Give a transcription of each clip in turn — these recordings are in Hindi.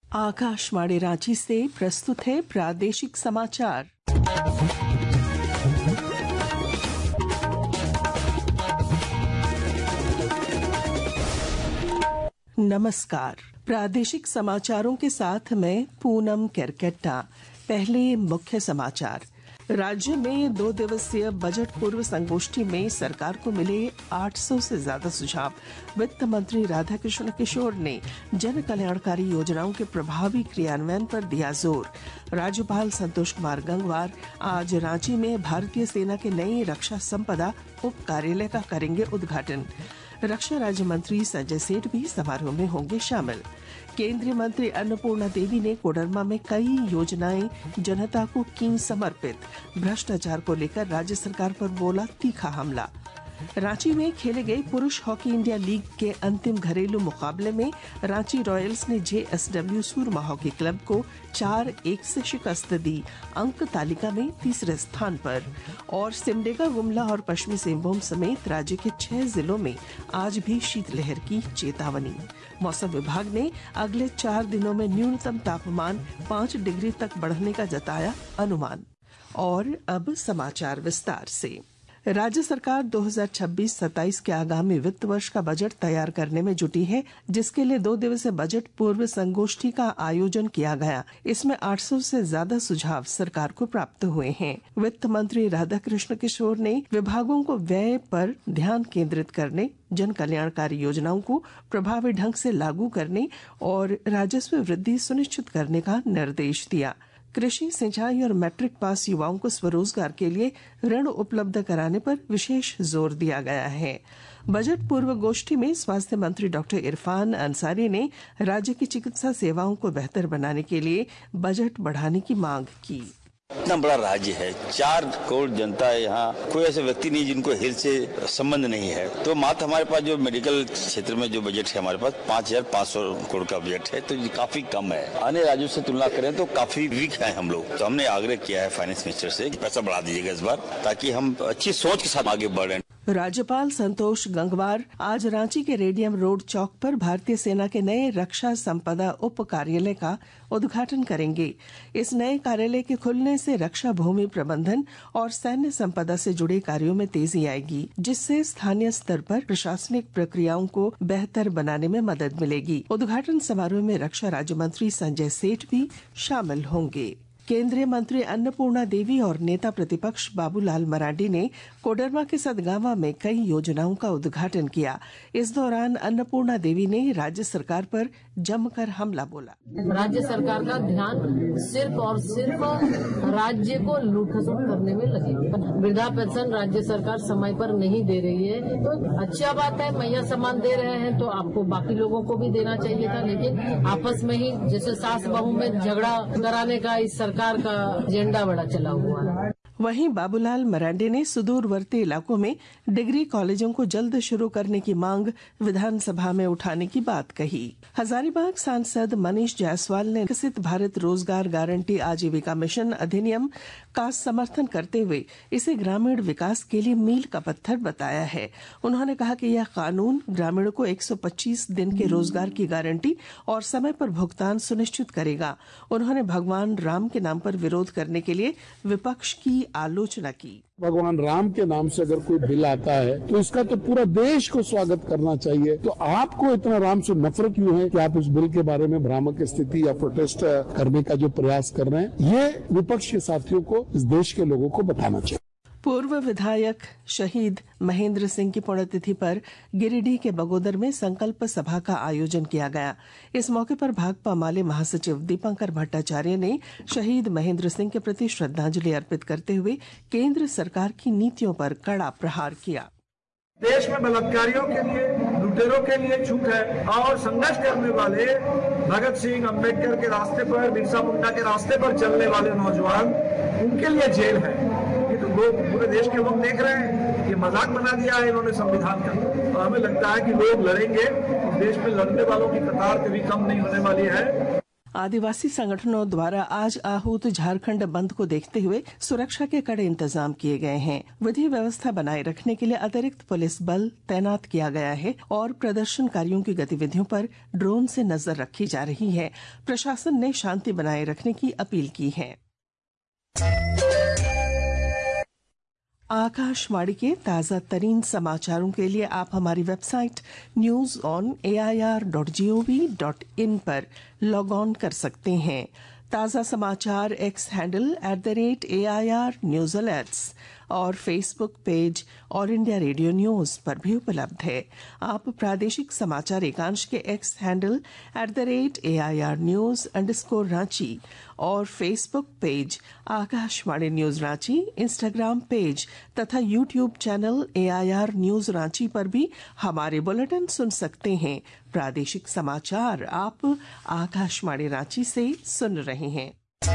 आकाशवाणी रांची से प्रस्तुत है प्रादेशिक समाचार। नमस्कार। प्रादेशिक समाचारों के साथ मैं पूनम केरकेट्टा। पहले मुख्य समाचार। राज्य में 2 दिवसीय बजट पूर्व संगोष्ठी में सरकार को मिले 800 से ज्यादा सुझाव। वित्त मंत्री राधाकृष्ण किशोर ने जन कल्याणकारी योजनाओं के प्रभावी क्रियान्वयन पर दिया जोर। राज्यपाल संतोष कुमार गंगवार आज रांची में भारतीय सेना के नए रक्षा संपदा उप कार्यालय का करेंगे उद्घाटन। रक्षा राज्य मंत्री संजय सेठ भी समारोह में होंगे शामिल। केंद्रीय मंत्री अन्नपूर्णा देवी ने कोडरमा में कई योजनाएं जनता को की समर्पित। भ्रष्टाचार को लेकर राज्य सरकार पर बोला तीखा हमला। रांची में खेले गए पुरुष हॉकी इंडिया लीग के अंतिम घरेलू मुकाबले में रांची रॉयल्स ने जेएसडब्ल्यू सूरमा हॉकी क्लब को 4-1 से शिकस्त दी। अंक तालिका में तीसरे स्थान पर। और सिमडेगा, गुमला और पश्चिमी सिंहभूम समेत राज्य के 6 जिलों में आज भी शीतलहर की चेतावनी। मौसम विभाग ने अगले 4 दिनों में न्यूनतम तापमान 5 डिग्री तक बढ़ने का जताया अनुमान। और अब समाचार विस्तार से। राज्य सरकार 2026-27 के आगामी वित्त वर्ष का बजट तैयार करने में जुटी है, जिसके लिए 2 दिवसीय बजट पूर्व संगोष्ठी का आयोजन किया गया। इसमें 800 से ज्यादा सुझाव सरकार को प्राप्त हुए हैं। वित्त मंत्री राधाकृष्ण किशोर ने विभागों को व्यय पर ध्यान केंद्रित करने, जन कल्याणकारी योजनाओं को प्रभावी ढंग से लागू करने और राजस्व वृद्धि सुनिश्चित करने का निर्देश दिया। कृषि, सिंचाई और मैट्रिक पास युवाओं को स्वरोजगार के लिए ऋण उपलब्ध कराने पर विशेष जोर दिया गया है। बजट पूर्व गोष्ठी में स्वास्थ्य मंत्री डॉक्टर इरफान अंसारी ने राज्य की चिकित्सा सेवाओं को बेहतर बनाने के लिए बजट बढ़ाने की मांग की। इतना बड़ा राज्य है, 4 करोड़ जनता है यहाँ, कोई ऐसे व्यक्ति नहीं जिनको हेल्थ से संबंध नहीं है। तो मात्र हमारे पास जो मेडिकल क्षेत्र में जो बजट है, हमारे पास 5,500 करोड़ का बजट है, तो ये काफी कम है। अन्य राज्यों से तुलना करें तो काफी वीक है हम लोग। तो हमने आग्रह किया है फाइनेंस मिनिस्टर से पैसा बढ़ा दीजिएगा इस बार, ताकि हम अच्छी सोच के साथ आगे बढ़े। राज्यपाल संतोष गंगवार आज रांची के रेडियम रोड चौक पर भारतीय सेना के नए रक्षा संपदा उप कार्यालय का उद्घाटन करेंगे। इस नए कार्यालय के खुलने से रक्षा भूमि प्रबंधन और सैन्य संपदा से जुड़े कार्यों में तेजी आएगी, जिससे स्थानीय स्तर पर प्रशासनिक प्रक्रियाओं को बेहतर बनाने में मदद मिलेगी। उद्घाटन समारोह में रक्षा राज्य मंत्री संजय सेठ भी शामिल होंगे। केंद्रीय मंत्री अन्नपूर्णा देवी और नेता प्रतिपक्ष बाबूलाल मरांडी ने कोडरमा के सतगावा में कई योजनाओं का उद्घाटन किया। इस दौरान अन्नपूर्णा देवी ने राज्य सरकार पर जमकर हमला बोला। राज्य सरकार का ध्यान सिर्फ और सिर्फ राज्य को लूटखसुट करने में लगी। वृद्धा पेंशन राज्य सरकार समय पर नहीं दे रही है, तो अच्छा बात है, मैया सम्मान दे रहे हैं तो आपको बाकी लोगों को भी देना चाहिए था। लेकिन आपस में ही जैसे सास बहू में झगड़ा कराने का इस सरकार का एजेंडा बड़ा चला हुआ है। वहीं बाबूलाल मरांडी ने सुदूरवर्ती इलाकों में डिग्री कॉलेजों को जल्द शुरू करने की मांग विधानसभा में उठाने की बात कही। हजारीबाग सांसद मनीष जायसवाल ने विकसित भारत रोजगार गारंटी आजीविका मिशन अधिनियम का समर्थन करते हुए इसे ग्रामीण विकास के लिए मील का पत्थर बताया है। उन्होंने कहा कि यह कानून ग्रामीणों को 125 दिन के रोजगार की गारंटी और समय पर भुगतान सुनिश्चित करेगा। उन्होंने भगवान राम के नाम पर विरोध करने के लिए विपक्ष की आलोचना की। भगवान राम के नाम से अगर कोई बिल आता है तो इसका तो पूरा देश को स्वागत करना चाहिए। तो आपको इतना राम से नफरत क्यों है कि आप इस बिल के बारे में भ्रामक स्थिति या प्रोटेस्ट करने का जो प्रयास कर रहे हैं, ये विपक्ष के साथियों को, इस देश के लोगों को बताना चाहिए। पूर्व विधायक शहीद महेंद्र सिंह की पुण्यतिथि पर गिरिडीह के बगोदर में संकल्प सभा का आयोजन किया गया। इस मौके पर भाकपा माले महासचिव दीपंकर भट्टाचार्य ने शहीद महेंद्र सिंह के प्रति श्रद्धांजलि अर्पित करते हुए केंद्र सरकार की नीतियों पर कड़ा प्रहार किया। देश में बलात्कारियों के लिए, लुटेरों के लिए छूट है और संघर्ष करने वाले भगत सिंह, अम्बेडकर के रास्ते पर, बिरसा मुंडा के रास्ते पर चलने वाले नौजवान, उनके लिए जेल है। ये तो लोग, पूरे देश के लोग देख रहे हैं, ये मजाक बना दिया है इन्होंने संविधान का। तो हमें लगता है कि लोग लड़ेंगे, इस देश में लड़ने वालों की कतार कभी कम नहीं होने वाली है। आदिवासी संगठनों द्वारा आज आहूत झारखंड बंद को देखते हुए सुरक्षा के कड़े इंतजाम किए गए हैं। विधि व्यवस्था बनाए रखने के लिए अतिरिक्त पुलिस बल तैनात किया गया है और प्रदर्शनकारियों की गतिविधियों पर ड्रोन से नजर रखी जा रही है। प्रशासन ने शांति बनाए रखने की अपील की है। आकाशवाणी के ताजा तरीन समाचारों के लिए आप हमारी वेबसाइट news.air.gov.in पर लॉग ऑन कर सकते हैं। ताजा समाचार X handle @AIR news alerts और फेसबुक पेज और इंडिया रेडियो न्यूज पर भी उपलब्ध है। आप प्रादेशिक समाचार एकांश के एक्स हैंडल @AIR news_रांची और Facebook page Akashvani news Ranchi, Instagram page तथा YouTube channel AIR news Ranchi पर भी हमारे बुलेटिन सुन सकते हैं। प्रादेशिक समाचार आप आकाशवाणी रांची से सुन रहे हैं।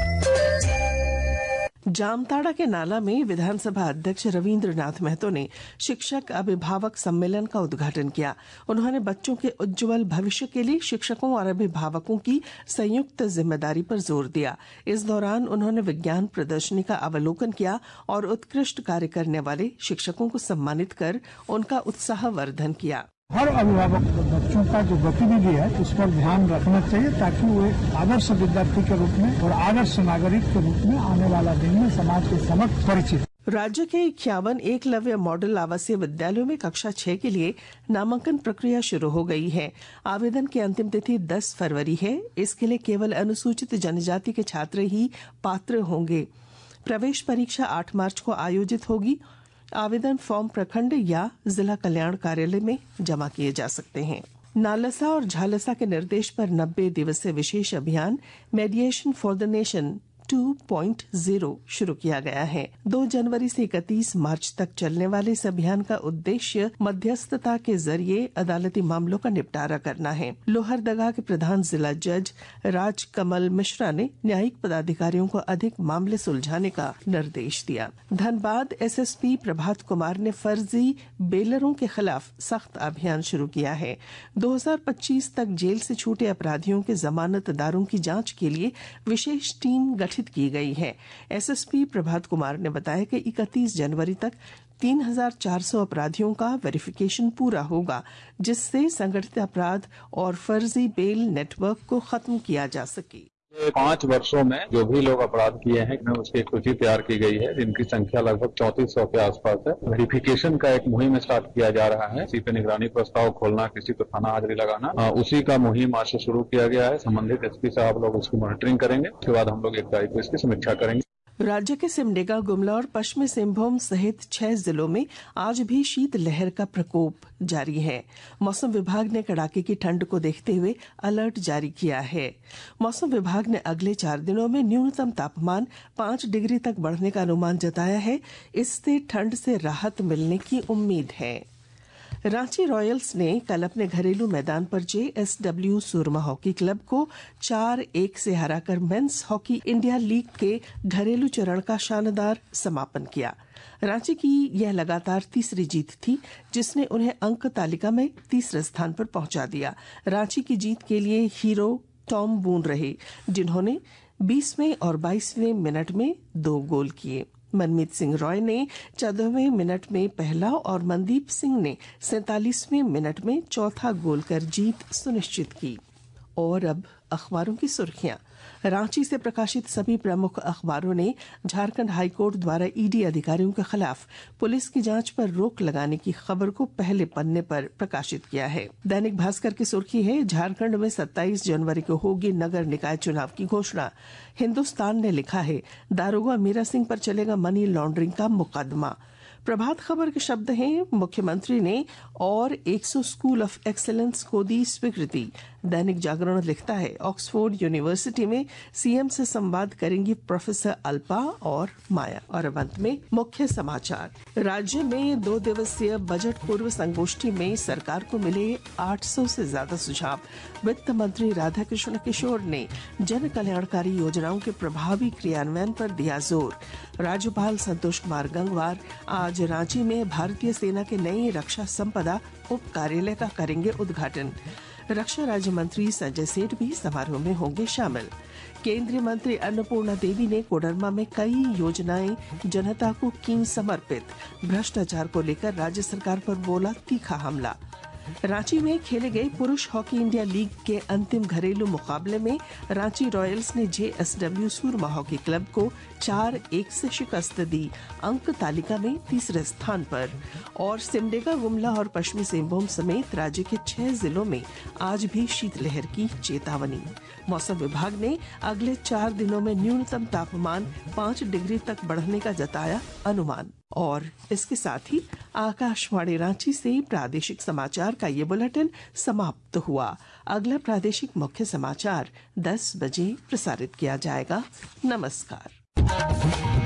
जामताड़ा के नाला में विधानसभा अध्यक्ष रविन्द्र नाथ महतो ने शिक्षक अभिभावक सम्मेलन का उद्घाटन किया। उन्होंने बच्चों के उज्जवल भविष्य के लिए शिक्षकों और अभिभावकों की संयुक्त जिम्मेदारी पर जोर दिया। इस दौरान उन्होंने विज्ञान प्रदर्शनी का अवलोकन किया और उत्कृष्ट कार्य करने वाले शिक्षकों को सम्मानित कर उनका उत्साहवर्धन किया। हर अभिभावक को बच्चों का जो गतिविधि है उस पर ध्यान रखना चाहिए ताकि वो एक आदर्श विद्यार्थी के रूप में और आदर्श नागरिक के रूप में आने वाला दिन में समाज के समक्ष परिचित। राज्य के 51 एकलव्य मॉडल आवासीय विद्यालयों में कक्षा 6 के लिए नामांकन प्रक्रिया शुरू हो गई है। आवेदन की अंतिम तिथि 10 फरवरी है। इसके लिए केवल अनुसूचित जनजाति के छात्र ही पात्र होंगे। प्रवेश परीक्षा 8 मार्च को आयोजित होगी। आवेदन फॉर्म प्रखंड या जिला कल्याण कार्यालय में जमा किए जा सकते हैं। नालसा और झालसा के निर्देश पर 90 दिवसीय विशेष अभियान मेडिएशन फॉर द नेशन 2.0 शुरू किया गया है। 2 जनवरी से 31 मार्च तक चलने वाले इस अभियान का उद्देश्य मध्यस्थता के जरिए अदालती मामलों का निपटारा करना है। लोहरदगा के प्रधान जिला जज राजकमल मिश्रा ने न्यायिक पदाधिकारियों को अधिक मामले सुलझाने का निर्देश दिया। धनबाद SSP प्रभात कुमार ने फर्जी बेलरों के खिलाफ सख्त अभियान शुरू किया है। 2025 तक जेल से छूटे अपराधियों के जमानतदारों की जांच के लिए विशेष टीम गठित की गई है। SSP प्रभात कुमार ने बताया कि 31 जनवरी तक 3400 अपराधियों का वेरिफिकेशन पूरा होगा, जिससे संगठित अपराध और फर्जी बेल नेटवर्क को खत्म किया जा सके। 5 वर्षों में जो भी लोग अपराध किए हैं उसकी एक सूची तैयार की गई है, जिनकी संख्या लगभग 3400 के आसपास है। वेरिफिकेशन का एक मुहिम स्टार्ट किया जा रहा है। किसी पे निगरानी प्रस्ताव खोलना, किसी को थाना हाजिरी लगाना, उसी का मुहिम आज से शुरू किया गया है। संबंधित SP साहब लोग उसकी मॉनिटरिंग करेंगे। उसके बाद हम लोग 1 तारीख को इसकी समीक्षा करेंगे। राज्य के सिमडेगा, गुमला और पश्चिमी सिंहभूम सहित 6 जिलों में आज भी शीतलहर का प्रकोप जारी है। मौसम विभाग ने कड़ाके की ठंड को देखते हुए अलर्ट जारी किया है। मौसम विभाग ने अगले 4 दिनों में न्यूनतम तापमान 5 डिग्री तक बढ़ने का अनुमान जताया है। इससे ठंड से राहत मिलने की उम्मीद है। रांची रॉयल्स ने कल अपने घरेलू मैदान पर JSW सुरमा हॉकी क्लब को 4-1 से हराकर मेंस हॉकी इंडिया लीग के घरेलू चरण का शानदार समापन किया। रांची की यह लगातार तीसरी जीत थी, जिसने उन्हें अंक तालिका में तीसरे स्थान पर पहुंचा दिया। रांची की जीत के लिए हीरो टॉम बून रहे, जिन्होंने 20वें और 22वें मिनट में 2 गोल किए। मनमीत सिंह रॉय ने 14वें मिनट में पहला और मनदीप सिंह ने 47वें मिनट में चौथा गोल कर जीत सुनिश्चित की। और अब अखबारों की सुर्खियां। रांची से प्रकाशित सभी प्रमुख अखबारों ने झारखंड हाईकोर्ट द्वारा ED अधिकारियों के खिलाफ पुलिस की जांच पर रोक लगाने की खबर को पहले पन्ने पर प्रकाशित किया है। दैनिक भास्कर की सुर्खी है, झारखंड में 27 जनवरी को होगी नगर निकाय चुनाव की घोषणा। हिंदुस्तान ने लिखा है, दारोगा मीरा सिंह पर चलेगा मनी लॉन्ड्रिंग का मुकदमा। प्रभात खबर के शब्द हैं, मुख्यमंत्री ने और 100 स्कूल ऑफ एक्सीलेंस को दी स्वीकृति। दैनिक जागरण लिखता है, ऑक्सफोर्ड यूनिवर्सिटी में CM से संवाद करेंगी प्रोफेसर अल्पा और माया। और अब अंत में मुख्य समाचार। राज्य में 2 दिवसीय बजट पूर्व संगोष्ठी में सरकार को मिले 800 से ज्यादा सुझाव। वित्त मंत्री राधाकृष्ण किशोर ने जन कल्याणकारी योजनाओं के प्रभावी क्रियान्वयन पर दिया जोर। राज्यपाल संतोष कुमार गंगवार आज रांची में भारतीय सेना के नई रक्षा संपदा उप कार्यालय का करेंगे उद्घाटन। रक्षा राज्य मंत्री संजय सेठ भी समारोह में होंगे शामिल। केंद्रीय मंत्री अन्नपूर्णा देवी ने कोडरमा में कई योजनाएं जनता को की समर्पित। भ्रष्टाचार को लेकर राज्य सरकार पर बोला तीखा हमला। रांची में खेले गए पुरुष हॉकी इंडिया लीग के अंतिम घरेलू मुकाबले में रांची रॉयल्स ने जेएसडब्ल्यू सूरमा हॉकी क्लब को 4-1 से शिकस्त दी। अंक तालिका में तीसरे स्थान पर। और सिमडेगा, गुमला और पश्चिमी सिंहभूम समेत राज्य के 6 जिलों में आज भी शीतलहर की चेतावनी। मौसम विभाग ने अगले 4 दिनों में न्यूनतम तापमान 5 डिग्री तक बढ़ने का जताया अनुमान। और इसके साथ ही आकाशवाणी रांची से प्रादेशिक समाचार का ये बुलेटिन समाप्त हुआ। अगला प्रादेशिक मुख्य समाचार 10 बजे प्रसारित किया जाएगा। नमस्कार।